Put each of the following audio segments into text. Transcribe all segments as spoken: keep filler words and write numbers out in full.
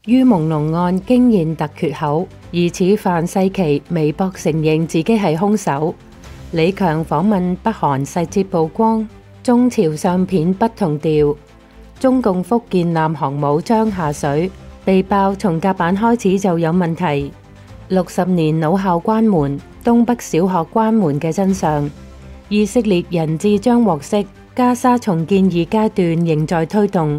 于朦朧案驚現突缺口，疑似范世琦微博承認自己係兇手。李強訪問北韓細節曝光，中朝相片不同調。中共福建艦航母將下水，被爆從甲板開始就有問題。六十年老校關門，東北小學關門嘅真相。以色列人質將獲釋，加沙重建二階段仍在推動。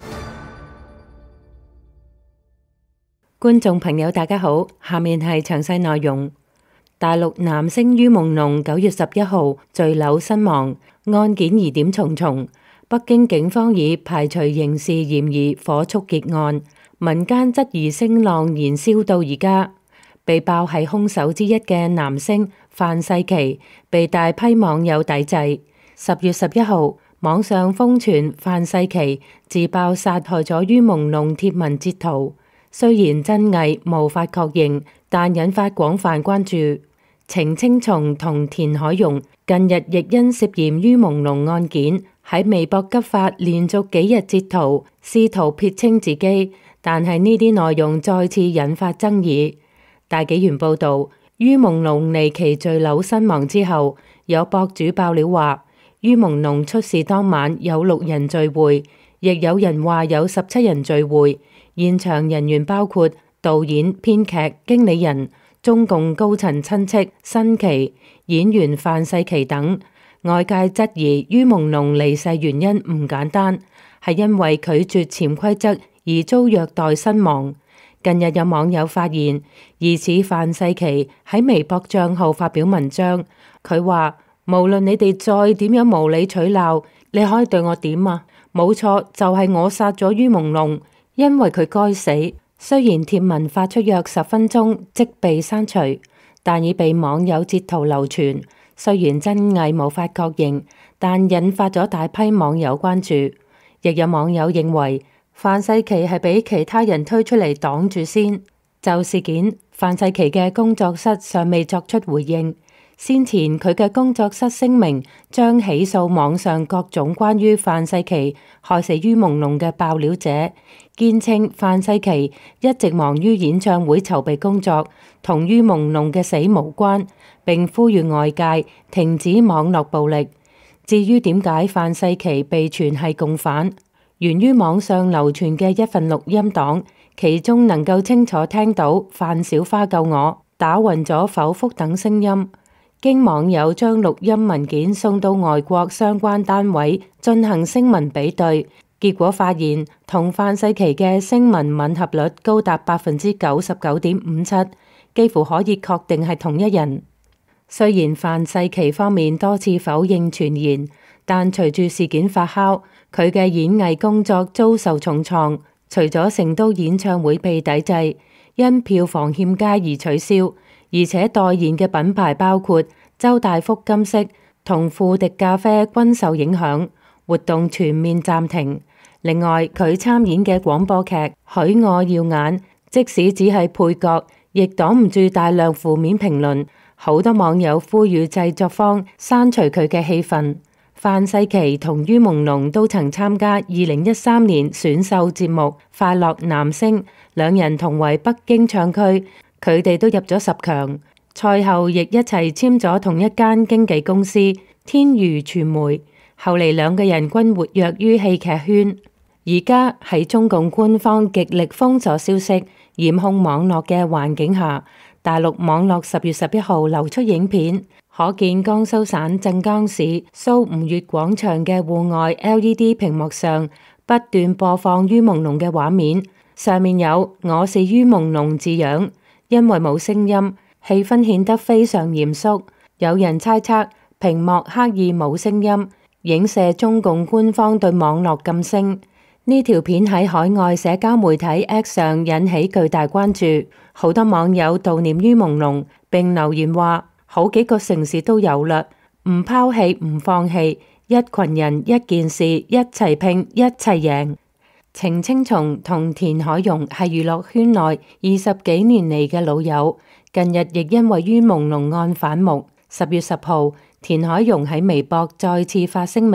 觀眾朋友大家好，下面係詳細內容。大陸男星于朦朧九月十一號墜樓身亡，案件疑點重重。北京警方以排除刑事嫌疑火速結案，民間質疑聲浪燃燒到而家。被爆係兇手之一嘅男星范世琦被大批網友抵制。十月十一號，網上瘋傳范世琦自爆殺害咗于朦朧貼文截圖。雖然真偽無法確認，但引發廣泛關注。程青松同田海蓉近日亦因涉嫌于朦朧案件喺微博急發連續幾日截圖，試圖撇清自己，但係呢啲內容再次引發爭議。大紀元報道，于朦朧離奇墜樓身亡之後，有博主爆料話，于朦朧出事當晚有六人聚會，亦有人話有十七人聚會。現場人員包括導演、編劇、經理人、中共高層親戚、新奇、演員范世琦等。外界質疑于朦朧離世原因唔簡單，係因為拒絕潛規則而遭虐待身亡。近日有網友發現，疑似范世琦喺微博賬號發表文章，佢話無論你哋再點樣無理取鬧，你可以對我點啊？冇錯，就係我殺咗于朦朧。因為佢該死。雖然貼文發出約十分鐘即被刪除，但已被網友截圖流傳。雖然真偽無法確認，但引發咗大批網友關注。亦有網友認為范世琦係俾其他人推出嚟擋住先。就事件，范世琦嘅工作室尚未作出回應。先前佢嘅工作室聲明將起訴網上各種關於范世琦害死于朦朧嘅爆料者，堅稱范世琦一直忙於演唱會籌備工作，同于朦朧嘅死無關，並呼籲外界停止網絡暴力。至於點解范世琦被傳係共犯，源於網上流傳嘅一份錄音檔，其中能夠清楚聽到范小花救我、打暈咗剖腹等聲音。經網友將錄音文件送到外國相關單位進行聲紋比對，結果發現同范世琦嘅聲紋吻合率高達百分之九十九點五七，幾乎可以確定係同一人。雖然范世琦方面多次否認傳言，但隨住事件發酵，佢嘅演藝工作遭受重創。除咗成都演唱會被抵制，因票房欠佳而取消。而且代言嘅品牌包括周大福金飾同富迪咖啡均受影響，活動全面暫停。另外，佢參演嘅廣播劇《許我耀眼》，即使只係配角，亦擋唔住大量負面評論。好多網友呼籲製作方刪除佢嘅戲份。范世琦同于朦朧都曾參加二零一三年選秀節目《快樂男聲》，兩人同為北京唱區。佢哋都入咗十強，賽後亦一齊簽咗同一間經紀公司天娛傳媒。後嚟兩個人均活躍於戲劇圈。而家喺中共官方極力封鎖消息、嚴控網絡嘅環境下，大陸網絡十月十一號流出影片，可見江蘇省鎮江市蘇吳越廣場嘅戶外 L E D 屏幕上不斷播放于朦朧嘅畫面，上面有我是于朦朧字樣。因為冇聲音，氣氛顯得非常嚴肅。有人猜測屏幕刻意冇聲音，影射中共官方對網絡禁聲。呢條片喺海外社交媒體 X 上引起巨大關注，好多網友悼念于朦朧，並留言話好幾個城市都有啦，唔拋棄唔放棄，一群人一件事，一齊拼，一齊贏。程青松同田海蓉係娛樂圈內二十幾年嚟嘅老友，近日亦因為于朦朧案反目。十月十號，田海蓉喺微博再次發聲明，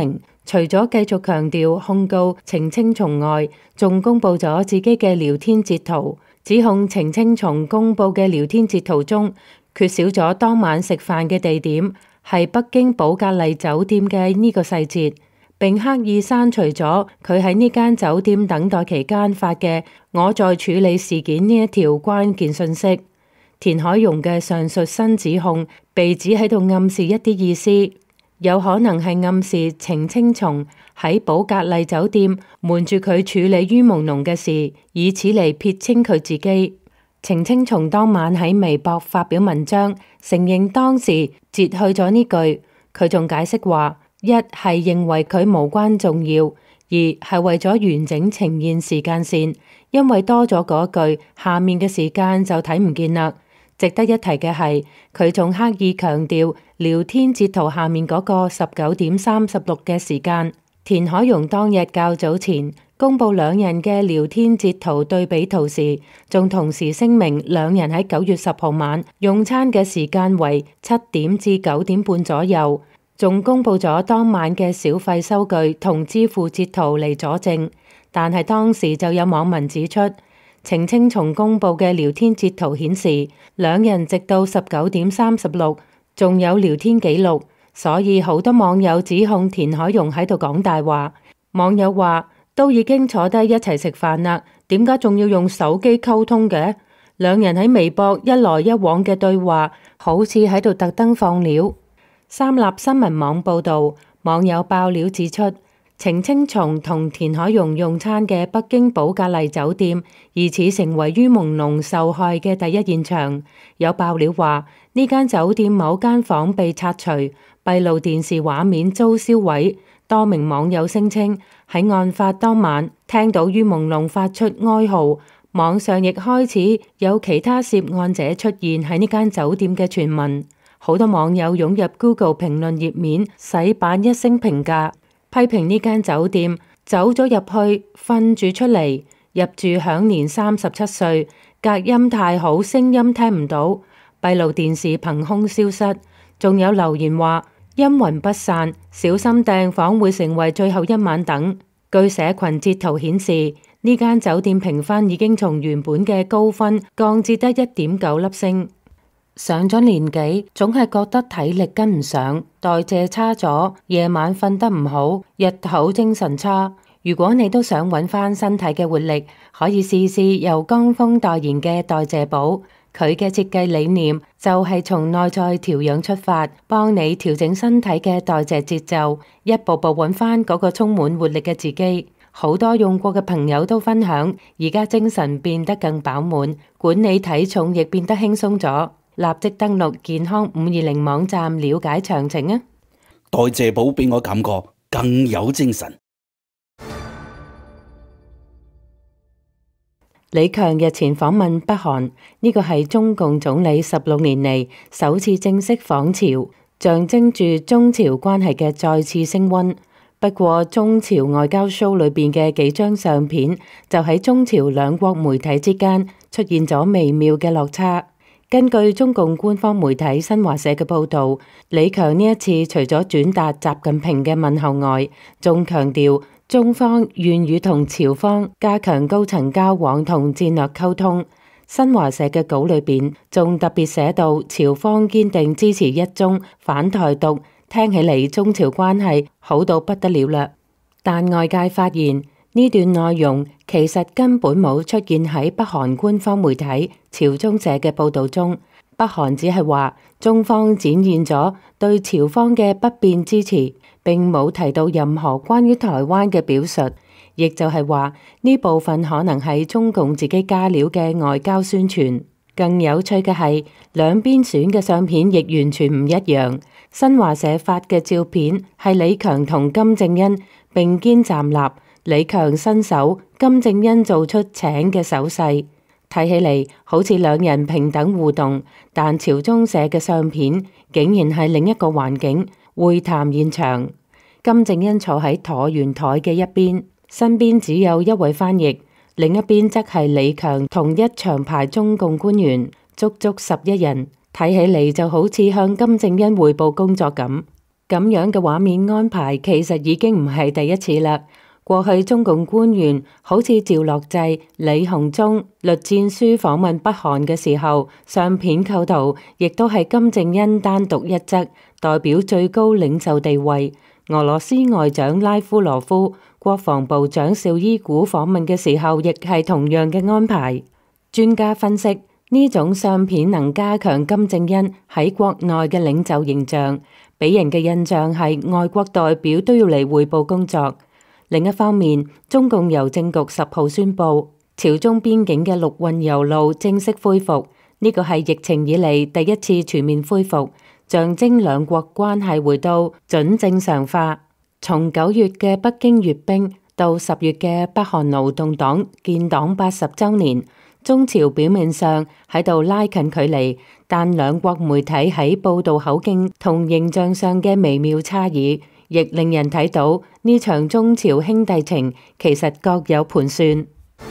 除咗繼續強調控告程青松外，仲公布咗自己嘅聊天截圖，指控程青松公布嘅聊天截圖中缺少咗當晚食飯嘅地點係北京寶格麗酒店嘅呢個細節，並刻意刪除咗佢喺呢間酒店等待期間發嘅我在處理事件呢一條關鍵信息。田海容嘅上述新指控被指喺度暗示一啲意思，有可能係暗示程青松喺寶格麗酒店瞞住佢處理于朦朧嘅事，以此嚟撇清佢自己。程青松當晚喺微博發表文章，承認當時截去咗呢句，佢仲解釋話，一係認為佢無關重要，二係為咗完整呈現時間線，因為多咗嗰句，下面嘅時間就睇唔見啦。值得一提嘅係，佢仲刻意強調聊天截圖下面嗰個十九點三十六嘅時間。田海容當日較早前公布兩人嘅聊天截圖對比圖時，仲同時聲明兩人喺九月十號晚用餐嘅時間為七點至九點半左右，仲公布咗當晚嘅小費收據同支付截圖嚟佐證。但係當時就有網民指出，程青松公布嘅聊天截圖顯示，兩人直到十九點三十六仲有聊天記錄，所以好多網友指控田海容喺度講大話。網友話，都已經坐低一齊食飯啦，點解仲要用手機溝通嘅？兩人喺微博一來一往嘅對話，好似喺度特登放料。三立新聞網報道，網友爆料指出，程青松同田海容用餐嘅北京寶格麗酒店，疑似成為于朦朧受害嘅第一現場。有爆料話，呢間酒店某間房被拆除，閉路電視畫面遭銷毀。多名網友聲稱喺案發當晚聽到于朦朧發出哀號，網上亦開始有其他涉案者出現喺呢間酒店嘅傳聞。好多網友湧入 Google 評論頁面，洗版一聲評價，批評呢間酒店走咗入去，瞓住出嚟，入住享年三十七歲，隔音太好，聲音聽唔到，閉路電視憑空消失。仲有留言話，陰魂不散，小心訂房會成為最後一晚等。據社群截圖顯示，呢間酒店評分已經從原本嘅高分降至得一點九粒星。上咗年紀，總係覺得體力跟唔上，代謝差咗，夜晚瞓得唔好，日頭精神差。如果你都想揾翻身體嘅活力，可以試試由江峰代言嘅代謝寶。佢嘅設計理念就係從內在調養出發，幫你調整身體嘅代謝節奏，一步步揾翻嗰個充滿活力嘅自己。好多用過嘅朋友都分享，而家精神變得更飽滿，管理體重亦變得輕鬆咗。立即登錄健康五二零網站了解詳情啊！ 代謝寶俾我感覺更有精神。 李強日前訪問北韓，呢個係中共總理十六年嚟首次正式訪朝，象徵住中朝關係嘅再次升溫。不過，中朝外交 show 裏邊嘅幾張相片，就喺中朝兩國媒體之間出現咗微妙嘅落差。根據中共官方媒體新華社嘅報導，李強呢一次除咗轉達習近平嘅問候外，仲強調中方願與同朝方加強高層交往同戰略溝通。新華社嘅稿裏邊仲特別寫到，朝方堅定支持一中反台獨，聽起嚟中朝關係好到不得了啦。但外界發現，呢段內容其實根本冇出現喺北韓官方媒體朝中社嘅報導中。北韓只係話中方展現咗對朝方嘅不變支持，並冇提到任何關於台灣嘅表述，亦就係話呢部分可能係中共自己加料嘅外交宣傳。更有趣嘅係，兩邊選嘅相片亦完全唔一樣。新華社發嘅照片係李強同金正恩並肩站立，李強伸手，金正恩做出請嘅手勢，睇起嚟好似兩人平等互動。但朝中社嘅相片竟然係另一個環境，會談現場。金正恩坐喺橢圓台嘅一邊，身邊只有一位翻譯，另一邊則係李強同一長排中共官員，足足十一人，睇起嚟就好似向金正恩匯報工作咁。 咁樣嘅畫面安排其實已經唔係第一次啦。過去中共官員好似趙樂際、李鴻忠、栗戰書訪問北韓嘅時候，相片構圖亦都係金正恩單獨一則，代表最高領袖地位。俄羅斯外長拉夫羅夫、國防部長紹伊古訪問嘅時候，亦係同樣嘅安排。專家分析，呢種相片能加強金正恩喺國內嘅領袖形象，俾人嘅印象係外國代表都要嚟匯報工作。另一方面，中共郵政局十號宣布，朝中邊境嘅陸運郵路正式恢復，呢個係疫情以嚟第一次全面恢復，象徵兩國關係回到準正常化。從九月嘅北京閱兵到十月嘅北韓勞動黨建黨八十週年，中朝表面上喺度拉近距離，但兩國媒體喺報導口徑同形象上嘅微妙差異，亦令人睇到呢場中朝兄弟情其實各有盤算。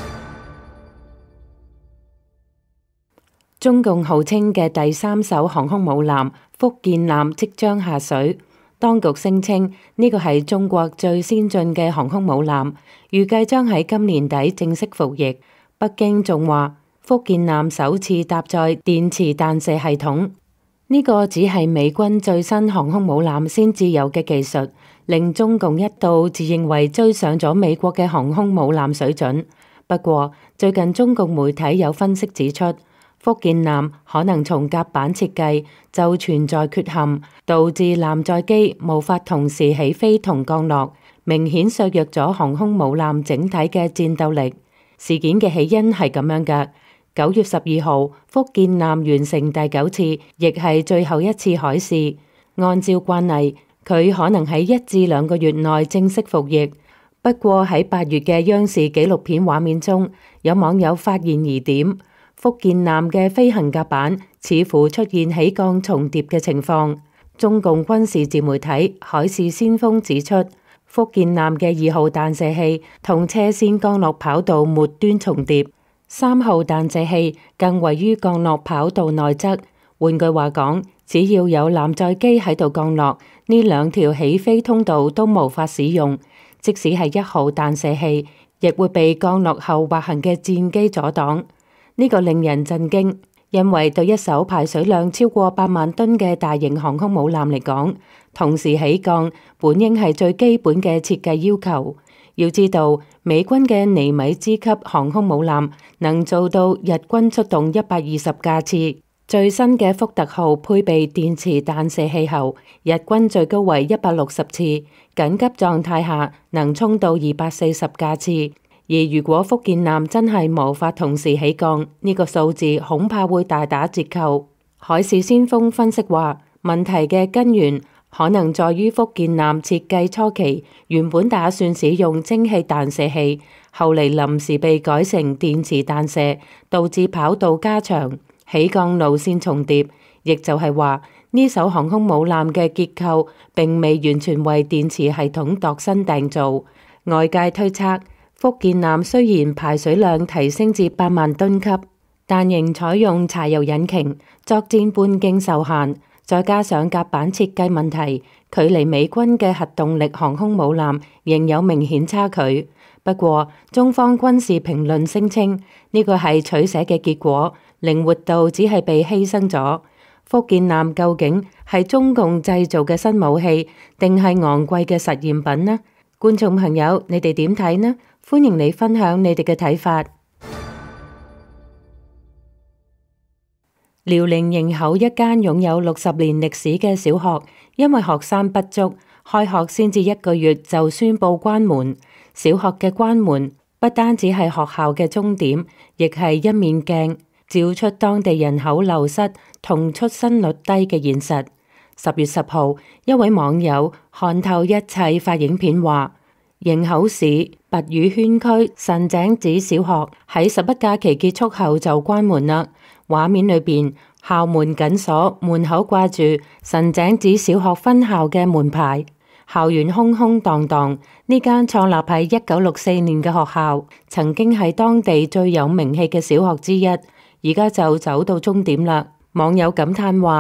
中共號稱嘅第三艘航空母艦福建艦即將下水，當局聲稱呢個係中國最先進嘅航空母艦，預計將喺今年底正式服役。北京仲話福建艦首次搭載電磁彈射系統。呢個只係美軍最新航空母艦先至有嘅技術，令中共一度自認為追上咗美國嘅航空母艦水準。不過，最近中共媒體有分析指出，福建艦可能從甲板設計就存在缺陷，導致艦載機無法同時起飛同降落，明顯削弱咗航空母艦整體嘅戰鬥力。事件嘅起因係咁樣嘅。九月十二號，福建艦完成第九次，亦係最後一次海試。按照慣例，佢可能喺一至兩個月內正式服役。不過喺八月嘅央視紀錄片畫面中，有網友發現疑點，福建艦嘅飛行甲板似乎出現起降重疊嘅情況。中共軍事自媒體《海事先鋒》指出，福建艦嘅二號彈射器同斜線降落跑道末端重疊。三號彈射器更位於降落跑道內側，換句話講，只要有艦載機喺度降落，呢兩條起飛通道都無法使用。即使係一號彈射器，亦會被降落後滑行嘅戰機阻擋。呢個令人震驚，因為對一艘排水量超過八萬噸嘅大型航空母艦嚟講，同時起降本應係最基本嘅設計要求。要知道，美軍嘅尼米茲級航空母艦能做到日均出動一百二十架次，最新嘅福特號配備電磁彈射器後，日均最高為一百六十次，緊急狀態下能衝到二百四十架次。而如果福建艦真係無法同時起降，呢個數字恐怕會大打折扣。海事先鋒分析話，問題嘅根源可能在於福建艦設計初期原本打算使用蒸汽彈射器，後嚟臨時被改成電磁彈射，導致跑道加長、起降路線重疊。亦就係話，呢艘航空母艦嘅結構並未完全為電磁系統度身訂造。外界推測，福建艦雖然排水量提升至八萬噸級，但仍採用柴油引擎，作戰半徑受限。再加上甲板設計問題，距離美軍嘅核動力航空母艦仍有明顯差距。不過，中方軍事評論聲稱呢個係取捨嘅結果，靈活度只係被犧牲咗。福建艦究竟係中共製造嘅新武器，定係昂貴嘅實驗品呢？觀眾朋友，你哋點睇呢？歡迎你分享你哋嘅睇法。遼寧營口一間擁有六十年歷史嘅小學，因為學生不足，開學先至一個月就宣布關門。小學嘅關門不單止係學校嘅終點，亦係一面鏡，照出當地人口流失同出生率低嘅現實。十月十號，一位網友看透一切發影片話，營口市拔峪圈區神井子小學喺十一假期結束後就關門啦。畫面裏邊，校門緊鎖，門口掛住神井子小學分校嘅門牌，校園空空蕩蕩。呢間創立喺一九六四年嘅學校，曾經係當地最有名氣嘅小學之一，而家就走到終點啦。網友感嘆話：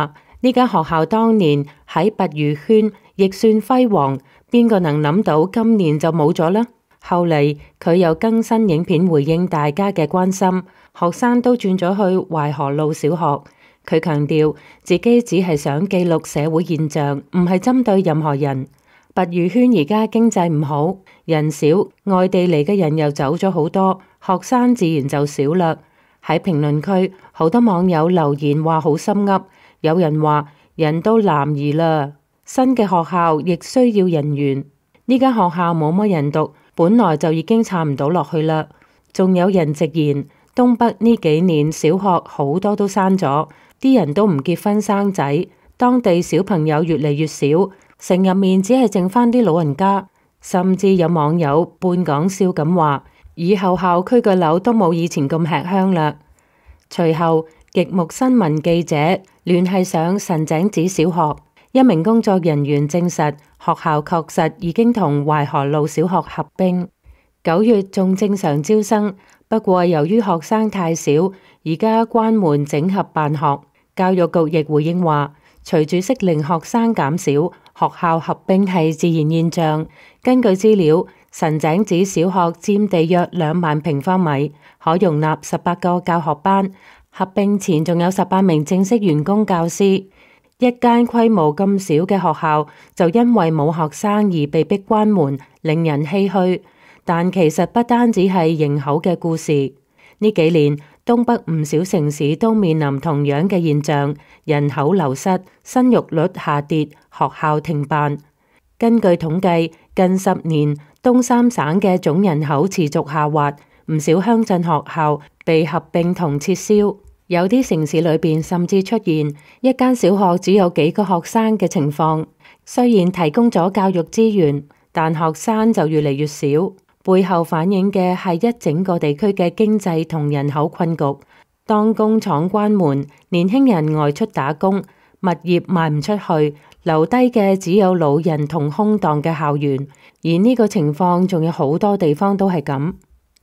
呢間學校當年喺拔魚圈亦算輝煌，邊個能諗到今年就冇咗呢？後嚟佢又更新影片回應大家嘅關心，學生都轉咗去淮河路小學。佢強調自己只係想記錄社會現象，唔係針對任何人。拔魚圈而家經濟唔好，人少，外地嚟嘅人又走咗好多，學生自然就少啦。喺評論區，好多網友留言話好心噏，有人話人都南移啦，新嘅學校亦需要人員。呢間學校冇乜人讀，本來就已經撐唔到落去啦。仲有人直言，東北呢幾年小學好多都閂咗，啲人都唔結婚生仔，當地小朋友越嚟越少，城入面只係剩翻啲老人家。甚至有網友半講笑咁話，以後校區嘅樓都冇以前咁吃香啦。隨後，極目新聞記者聯繫上神井子小學，一名工作人員證實學校確實已經同淮河路小學合併，九月仲正常招生。不過由於學生太少，而家關門整合辦學。教育局亦回應話，隨住適齡學生減少，學校合併係自然現象。根據資料，神井子小學佔地約兩萬平方米，可容納十八個教學班。合併前仲有十八名正式員工教師。一間規模咁少嘅學校，就因為冇學生而被迫關門，令人唏噓。但其實不單止係營口嘅故事，呢幾年東北唔少城市都面臨同樣嘅現象，人口流失、生育率下跌、學校停辦。根據統計，近十年東三省嘅總人口持續下滑，唔少鄉鎮學校被合併同撤銷，有啲城市裏邊甚至出現一間小學只有幾個學生嘅情況。雖然提供咗教育資源，但學生就越嚟越少。背後反映嘅係一整個地區嘅經濟同人口困局。當工廠關門，年輕人外出打工，物業賣唔出去，留低嘅只有老人同空蕩嘅校園。而呢個情況仲有好多地方都係咁。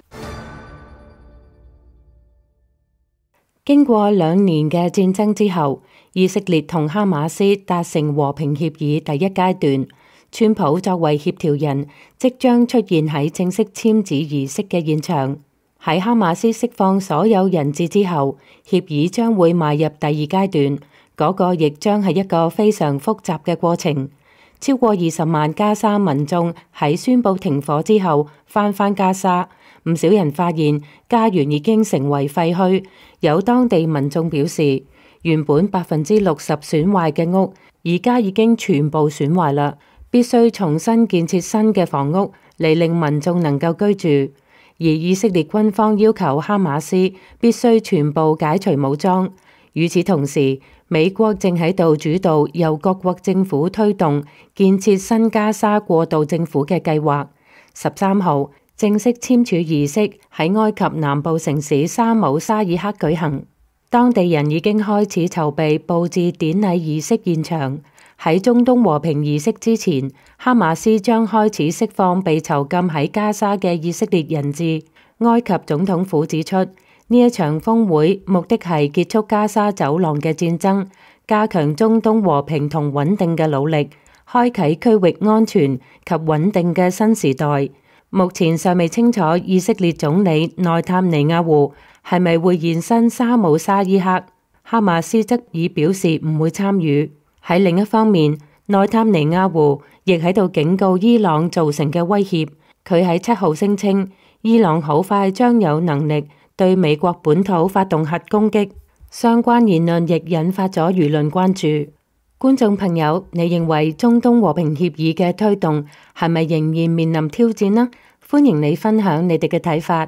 經過兩年嘅戰爭之後，以色列同哈馬斯達成和平協議第一階段。川普作為協調人，即將出現喺正式簽字儀式嘅現場。喺哈馬斯釋放所有人質之後，協議將會邁入第二階段，嗰個亦將係一個非常複雜嘅過程。超過二十萬加沙民眾喺宣布停火之後翻返加沙，唔少人發現家園已經成為廢墟。有當地民眾表示，原本百分之六十損壞嘅屋，而家已經全部損壞啦。必須重新建設新嘅房屋嚟令民眾能夠居住，而以色列軍方要求哈馬斯必須全部解除武裝。與此同時，美國正喺度主導由各國政府推動建設新加沙過渡政府嘅計劃。十三號正式簽署儀式喺埃及南部城市沙姆沙爾克舉行，當地人已經開始籌備佈置典禮儀式現場。喺中東和平儀式之前，哈馬斯將開始釋放被囚禁喺加沙嘅以色列人質。埃及總統府指出，呢一場峰會目的係結束加沙走廊嘅戰爭，加強中東和平同穩定嘅努力，開啟區域安全及穩定嘅新時代。目前尚未清楚以色列總理內塔尼亞胡係咪會現身沙姆沙爾克，哈馬斯則已表示唔會參與。喺另一方面，內塔尼亞胡亦喺度警告伊朗造成嘅威脅。佢喺七號聲稱，伊朗好快將有能力對美國本土發動核攻擊。相關言論亦引發咗輿論關注。觀眾朋友，你認為中東和平協議嘅推動係咪仍然面臨挑戰呢？歡迎你分享你哋嘅睇法。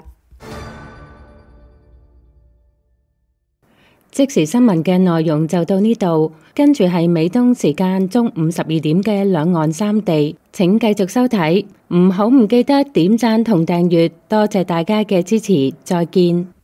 即時新聞嘅內容就到呢度，跟住係美東時間中午十二點嘅兩岸三地，請繼續收睇，唔好唔記得點讚同訂閱，多謝大家嘅支持，再見。